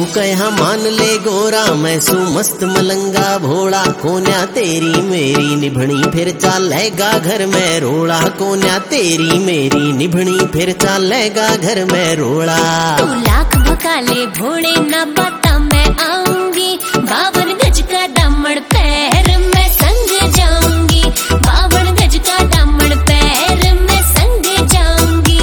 कहा मान ले गोरा, मैं सू मस्त मलंगा भोला। कोन्या तेरी मेरी निभनी फिर चालेगा घर में रोड़ा। कोन्या तेरी मेरी निभनी फिर चालेगा घर में रोड़ा। तू लाख भकाले भोले ना बता मैं आऊंगी। 52 गज का दामन पैर में संग जाऊंगी। 52 गज का दामन पैर में संग जाऊंगी।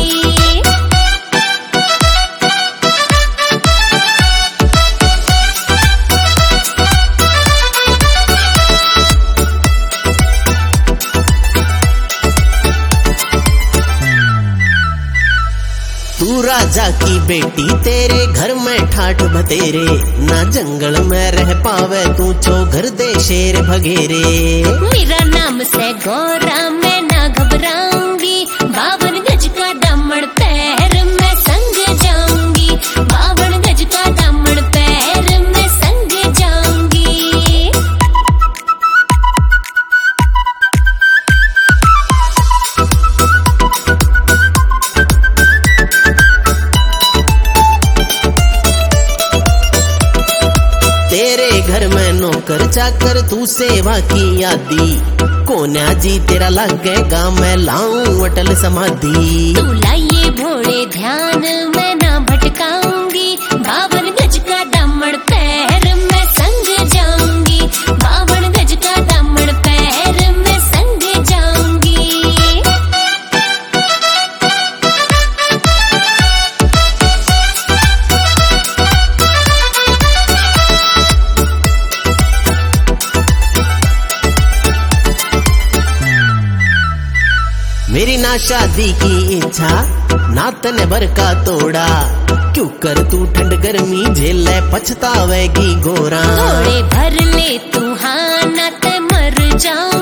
तू राजा की बेटी, तेरे घर में ठाठ भतेरे। ना जंगल में रह पावे तू, चौघर दे शेर भगेरे। मेरा नाम से गौरा, मैं ना घबराऊंगी। 52 गज का दामन पैर में संग जाऊंगी। 52 गज का दामन पैर में संग जाऊंगी। तेरे घर में नौकर चाकर तू सेवा की आदि। कोन्या जी तेरा लगेगा मैं लाऊं अटल समाधि। तू लाइए भोले ध्यान, मैं ना भटकाऊंगी। 52 गज का दामन पैर में संग जाऊंगी। 52 गज का दामन पैर में संग जाऊंगी। मेरी ना शादी की इच्छा, ना तने बर का तोड़ा। क्यों कर तू ठंड गर्मी झेले, पछतावेगी गोरा। थोड़े भर ले तू हाँ, ना ते मर जाऊं।